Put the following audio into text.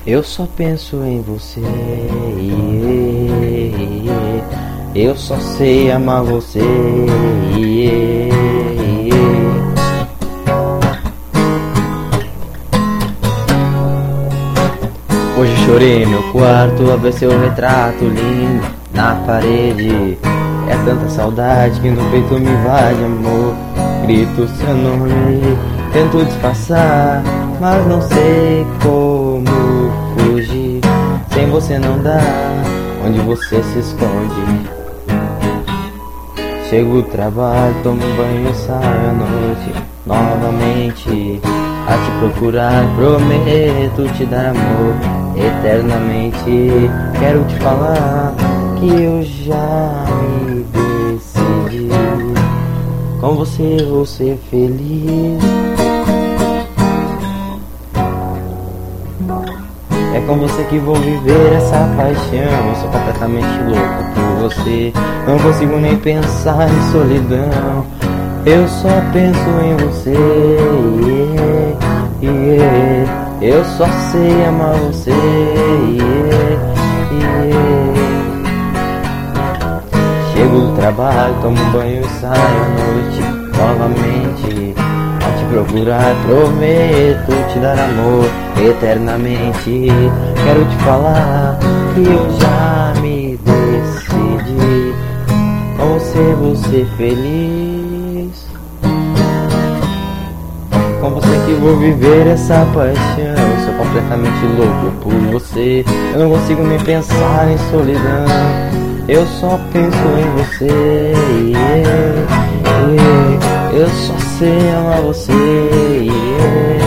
Eu só penso em você, eu só sei amar você. Hoje chorei no quarto ao ver seu retrato lindo na parede. É tanta saudade que no peito me invade, amor. Grito seu nome, tento disfarçar, mas não sei como fugir. Sem você não dá, onde você se esconde. Chego do trabalho, tomo banho e saio à noite novamente a te procurar. Prometo te dar amor eternamente. Quero te falar que eu já me decidi. Com você vou ser feliz. É com você que vou viver essa paixão. Eu sou completamente louco por você. Não consigo nem pensar em solidão. Eu só penso em você. Eu só sei amar você. Chego do trabalho, tomo banho e saio à noite novamente a te procurar. Prometo te dar amor eternamente. Quero te falar que eu já me decidi. Com você vou ser feliz. Com você que vou viver essa paixão. Eu sou completamente louco por você. Eu não consigo nem pensar em solidão. Eu só penso em você. Eu só sei amar você.